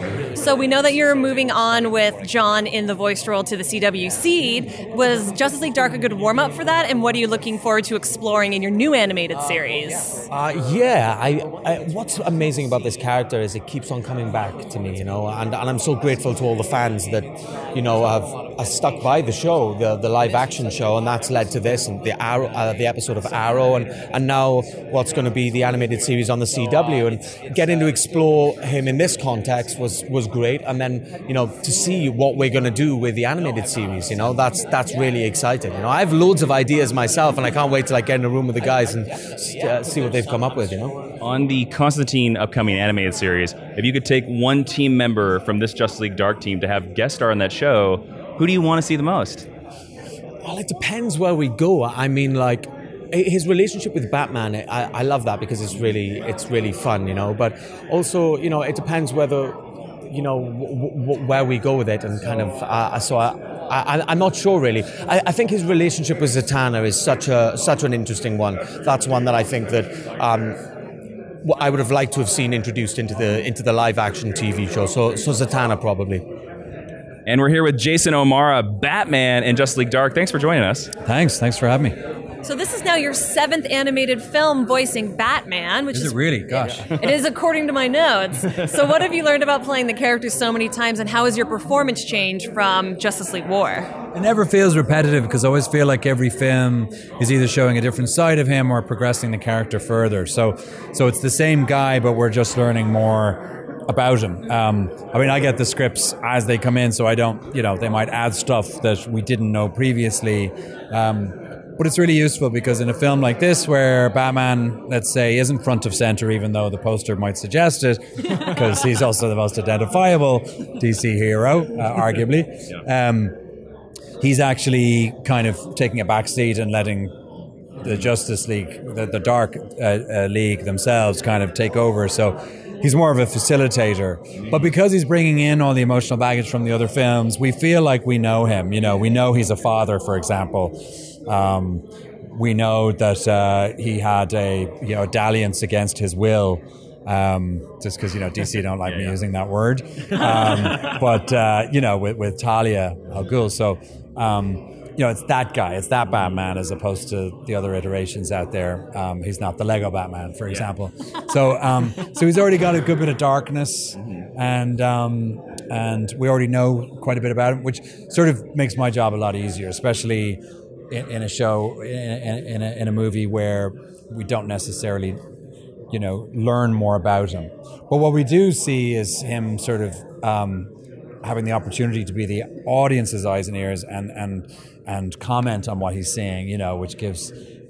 [SPEAKER 2] So we know that you're moving on with John in the voice role to the CW Seed. Was Justice League Dark a good warm-up for that? And what are you looking forward to exploring in your new animated series? What's amazing about this character is it keeps on coming back to me, you know, and I'm so grateful to all the fans that, you know, have stuck by the show, the live-action show, and that's led to this, and the episode of Arrow, and now what's going to be the animated series on the CW, and getting to explore him in this context was great, and then, you know, to see what we're going to do with the animated series, you know, that's really exciting. You know, I have loads of ideas myself, and I can't wait till I get in a room with the guys and see what they've come up with, you know.
[SPEAKER 1] On the Constantine upcoming animated series, if you could take one team member from this Justice League Dark team to have guest star on that show, who do you want to see the most?
[SPEAKER 3] Well, it depends where we go. I mean, like, his relationship with Batman, I love that because it's really fun, you know. But also, you know, it depends whether, you know, where we go with it, and kind of. I'm not sure really. I think his relationship with Zatanna is such an interesting one. That's one that I think that I would have liked to have seen introduced into the live action TV show. So Zatanna probably.
[SPEAKER 1] And we're here with Jason O'Mara, Batman in Justice League Dark. Thanks for joining us.
[SPEAKER 4] Thanks for having me.
[SPEAKER 2] So this is now your 7th animated film voicing Batman, which is
[SPEAKER 4] it really? Gosh.
[SPEAKER 2] It is according to my notes. So what have you learned about playing the character so many times, and how has your performance changed from Justice League War?
[SPEAKER 4] It never feels repetitive because I always feel like every film is either showing a different side of him or progressing the character further. So it's the same guy, but we're just learning more about him. I mean, I get the scripts as they come in, so I don't, you know, they might add stuff that we didn't know previously. But it's really useful because in a film like this where Batman, let's say, isn't front of center, even though the poster might suggest it, because he's also the most identifiable DC hero, arguably, he's actually kind of taking a backseat and letting the Justice League, the Dark League themselves kind of take over. So he's more of a facilitator. But because he's bringing in all the emotional baggage from the other films, we feel like we know him. You know, we know he's a father, for example. We know that he had a dalliance against his will. Just because DC don't like me using that word, but with Talia al Ghul, so it's that guy, it's that Batman as opposed to the other iterations out there. He's not the Lego Batman, for example. So he's already got a good bit of darkness, and we already know quite a bit about him, which sort of makes my job a lot easier, especially in a show, in a movie where we don't necessarily learn more about him. But what we do see is him sort of having the opportunity to be the audience's eyes and ears and comment on what he's saying, which gives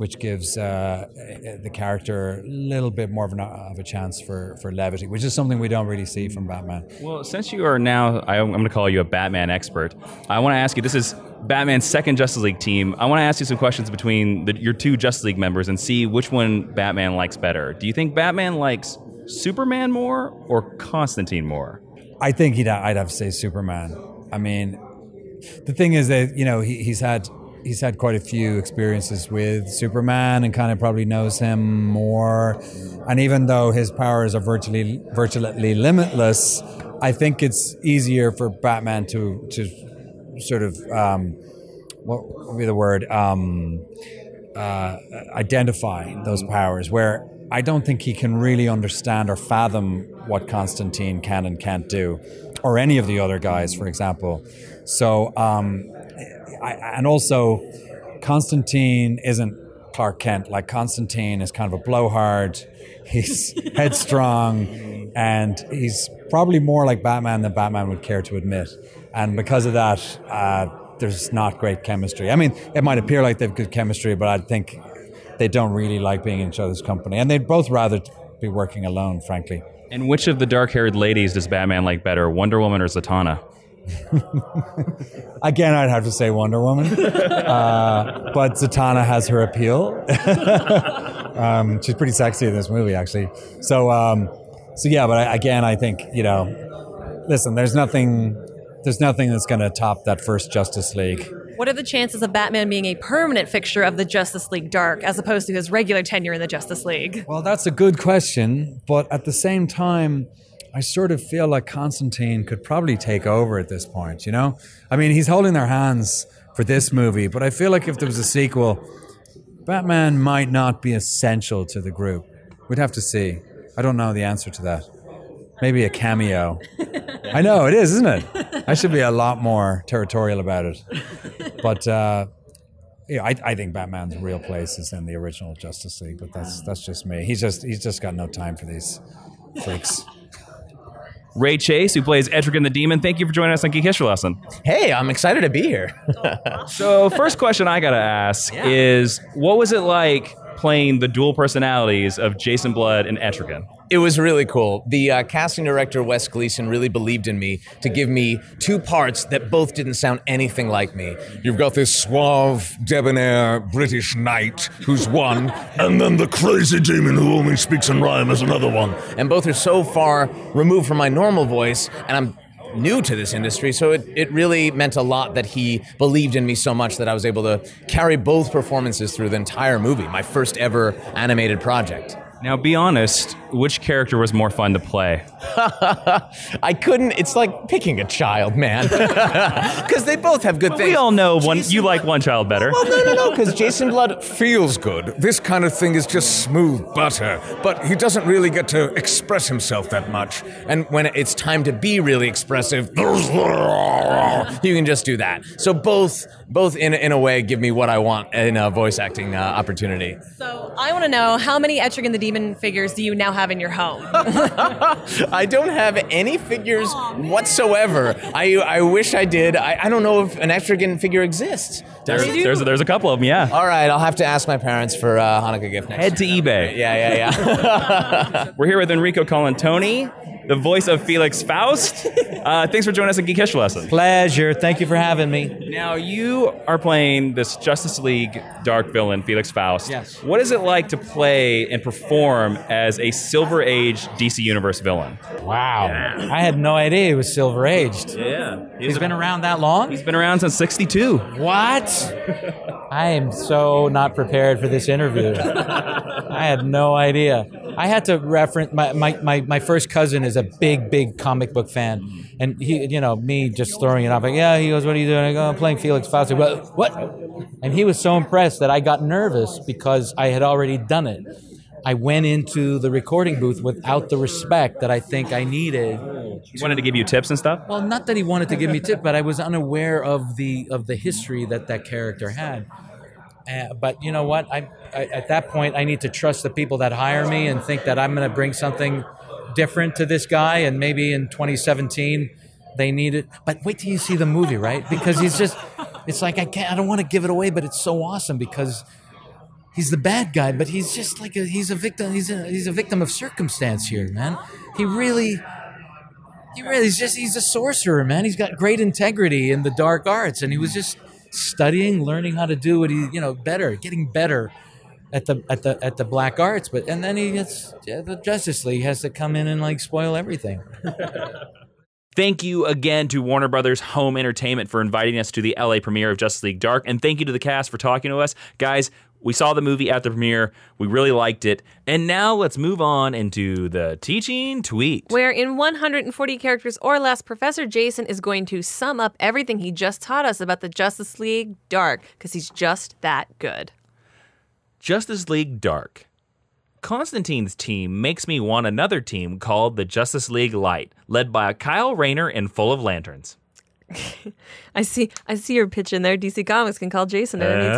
[SPEAKER 4] the character a little bit more of a chance for levity, which is something we don't really see from Batman.
[SPEAKER 1] Well, since you are now, I'm going to call you a Batman expert, I want to ask you, this is Batman's second Justice League team. I want to ask you some questions between your two Justice League members and see which one Batman likes better. Do you think Batman likes Superman more or Constantine more?
[SPEAKER 4] I think I'd have to say Superman. I mean, the thing is that he's had quite a few experiences with Superman and kind of probably knows him more. And even though his powers are virtually limitless, I think it's easier for Batman to sort of what would be the word? Identify those powers, where I don't think he can really understand or fathom what Constantine can and can't do, or any of the other guys, for example. So, and also, Constantine isn't Clark Kent. Like, Constantine is kind of a blowhard. He's headstrong, and he's probably more like Batman than Batman would care to admit. And because of that, there's not great chemistry. I mean, it might appear like they have good chemistry, but I think they don't really like being in each other's company. And they'd both rather be working alone, frankly.
[SPEAKER 1] And which of the dark-haired ladies does Batman like better, Wonder Woman or Zatanna?
[SPEAKER 4] Again, I'd have to say Wonder Woman. But Zatanna has her appeal. She's pretty sexy in this movie, actually. So yeah, but I think, listen, there's nothing that's going to top that first Justice League.
[SPEAKER 2] What are the chances of Batman being a permanent fixture of the Justice League Dark as opposed to his regular tenure in the Justice League?
[SPEAKER 4] Well, that's a good question, but at the same time, I sort of feel like Constantine could probably take over at this point, I mean, he's holding their hands for this movie, but I feel like if there was a sequel, Batman might not be essential to the group. We'd have to see. I don't know the answer to that. Maybe a cameo. I know, it is, isn't it? I should be a lot more territorial about it. But I think Batman's real place is in the original Justice League, but that's just me. He's just got no time for these freaks.
[SPEAKER 1] Ray Chase, who plays Etrigan the Demon, thank you for joining us on Geek History Lesson.
[SPEAKER 5] Hey, I'm excited to be here.
[SPEAKER 1] So, first question I got to ask is, what was it like playing the dual personalities of Jason Blood and Etrigan?
[SPEAKER 5] It was really cool. The casting director, Wes Gleason, really believed in me to give me two parts that both didn't sound anything like me.
[SPEAKER 6] You've got this suave, debonair British knight who's one, and then the crazy demon who only speaks in rhyme as another one.
[SPEAKER 5] And both are so far removed from my normal voice, and I'm new to this industry, so it really meant a lot that he believed in me so much that I was able to carry both performances through the entire movie, my first ever animated project.
[SPEAKER 1] Now, be honest, which character was more fun to play?
[SPEAKER 5] I couldn't. It's like picking a child, man. Because they both have good things.
[SPEAKER 1] We all know you like one child better.
[SPEAKER 5] Well, no, because Jason Blood
[SPEAKER 6] feels good. This kind of thing is just smooth butter. But he doesn't really get to express himself that much.
[SPEAKER 5] And when it's time to be really expressive, you can just do that. So both in a way give me what I want in a voice acting opportunity.
[SPEAKER 2] So I want to know, how many Etrigan the Demon figures do you now have in your home?
[SPEAKER 5] I don't have any figures whatsoever. I wish I did. I don't know if an Etrigan figure exists.
[SPEAKER 1] There's a couple of them, yeah.
[SPEAKER 5] All right, I'll have to ask my parents for a Hanukkah gift next
[SPEAKER 1] Head to
[SPEAKER 5] year.
[SPEAKER 1] eBay.
[SPEAKER 5] Yeah.
[SPEAKER 1] We're here with Enrico Colantoni. the voice of Felix Faust. Thanks for joining us at Geek History Lesson.
[SPEAKER 4] Pleasure. Thank you for having me.
[SPEAKER 1] Now, you are playing this Justice League dark villain, Felix Faust.
[SPEAKER 4] Yes.
[SPEAKER 1] What is it like to play and perform as a Silver Age DC Universe villain?
[SPEAKER 4] Wow. I had no idea he was silver aged.
[SPEAKER 1] Yeah.
[SPEAKER 4] He's been around that long?
[SPEAKER 1] He's been around since 62.
[SPEAKER 4] What? I am so not prepared for this interview. I had no idea. I had to reference my first cousin is a big comic book fan, and he, me just throwing it off like, yeah. He goes, "What are you doing?" I go, "I'm playing Felix Faust." I go, "What?" And he was so impressed that I got nervous because I had already done it. I went into the recording booth without the respect that I think I needed.
[SPEAKER 1] He wanted to give you tips and stuff?
[SPEAKER 4] Well, not that he wanted to give me tips, but I was unaware of the history that character had. But you know what? I at that point, I need to trust the people that hire me and think that I'm going to bring something different to this guy. And maybe in 2017, they need it. But wait till you see the movie, right? Because it's like I don't want to give it away, but it's so awesome because he's the bad guy, but he's just like he's a victim. He's a victim of circumstance here, man. He's a sorcerer, man. He's got great integrity in the dark arts, and he was just studying, learning how to do what getting better at the black arts. And then the Justice League has to come in and spoil everything.
[SPEAKER 1] Thank you again to Warner Brothers Home Entertainment for inviting us to the LA premiere of Justice League Dark, and thank you to the cast for talking to us. Guys, we saw the movie at the premiere. We really liked it. And now let's move on into the teaching tweet.
[SPEAKER 2] Where in 140 characters or less, Professor Jason is going to sum up everything he just taught us about the Justice League Dark, because he's just that good.
[SPEAKER 1] Justice League Dark. Constantine's team makes me want another team called the Justice League Light, led by Kyle Rayner and full of lanterns.
[SPEAKER 2] I see your pitch in there. DC Comics can call Jason at any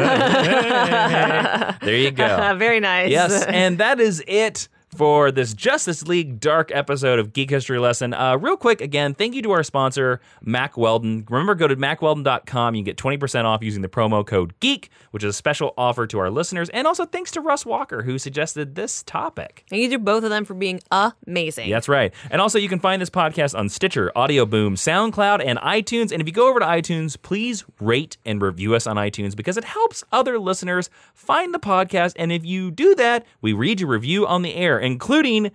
[SPEAKER 2] time.
[SPEAKER 1] There you go.
[SPEAKER 2] Very nice.
[SPEAKER 1] Yes, and that is it for this Justice League Dark episode of Geek History Lesson. Real quick, again, thank you to our sponsor, Mack Weldon. Remember, go to MackWeldon.com. You can get 20% off using the promo code GEEK, which is a special offer to our listeners. And also thanks to Russ Walker, who suggested this topic.
[SPEAKER 2] Thank you to both of them for being amazing.
[SPEAKER 1] That's right. And also, you can find this podcast on Stitcher, Audio Boom, SoundCloud, and iTunes. And if you go over to iTunes, please rate and review us on iTunes because it helps other listeners find the podcast. And if you do that, we read your review on the air, including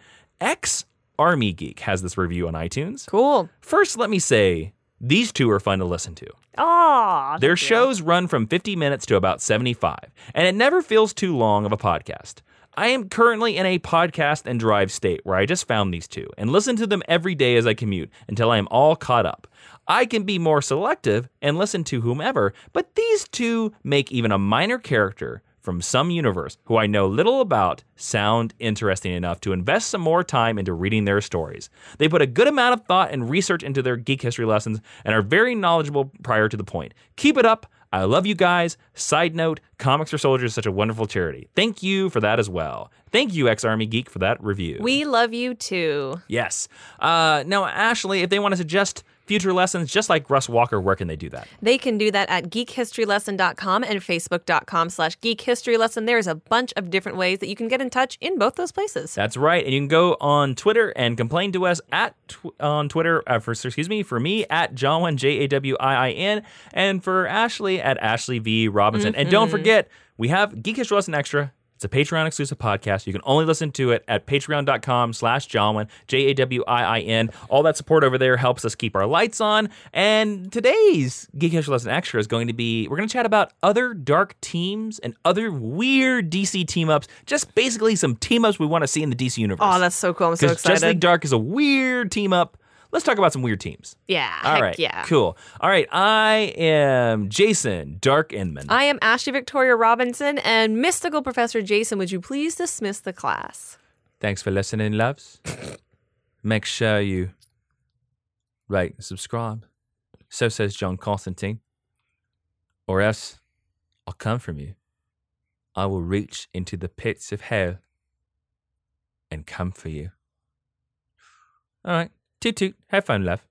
[SPEAKER 1] Army Geek has this review on iTunes.
[SPEAKER 2] Cool.
[SPEAKER 1] First, let me say, these two are fun to listen to.
[SPEAKER 2] Aw.
[SPEAKER 1] Their shows run from 50 minutes to about 75, and it never feels too long of a podcast. I am currently in a podcast and drive state where I just found these two and listen to them every day as I commute until I am all caught up. I can be more selective and listen to whomever, but these two make even a minor character from some universe who I know little about sound interesting enough to invest some more time into reading their stories. They put a good amount of thought and research into their geek history lessons and are very knowledgeable prior to the point. Keep it up. I love you guys. Side note, Comics for Soldiers is such a wonderful charity. Thank you for that as well. Thank you, Army Geek, for that review.
[SPEAKER 2] We love you too.
[SPEAKER 1] Yes. Now, Ashley, if they want to suggest future lessons, just like Russ Walker, where can they do that?
[SPEAKER 2] They can do that at geekhistorylesson.com and facebook.com/geekhistorylesson. There's a bunch of different ways that you can get in touch in both those places.
[SPEAKER 1] That's right. And you can go on Twitter and complain to us on Twitter, for me, at Jawin, Jawin, and for Ashley, at Ashley V. Robinson. And don't forget, we have Geek History Lesson Extra. It's a Patreon-exclusive podcast. You can only listen to it at patreon.com/Jawin, Jawin. All that support over there helps us keep our lights on. And today's Geek History Lesson Extra is going to be, we're going to chat about other dark teams and other weird DC team-ups, just basically some team-ups we want to see in the DC universe.
[SPEAKER 2] Oh, that's so cool. I'm so excited.
[SPEAKER 1] Justice League Dark is a weird team-up. Let's talk about some weird teams.
[SPEAKER 2] Yeah.
[SPEAKER 1] All right.
[SPEAKER 2] Yeah.
[SPEAKER 1] Cool. All right. I am Jason Dark Inman.
[SPEAKER 2] I am Ashley Victoria Robinson, and mystical Professor Jason, would you please dismiss the class?
[SPEAKER 1] Thanks for listening, loves. Make sure you rate and subscribe. So says John Constantine. Or else I'll come from you. I will reach into the pits of hell and come for you. All right. Toot toot. Have fun, love.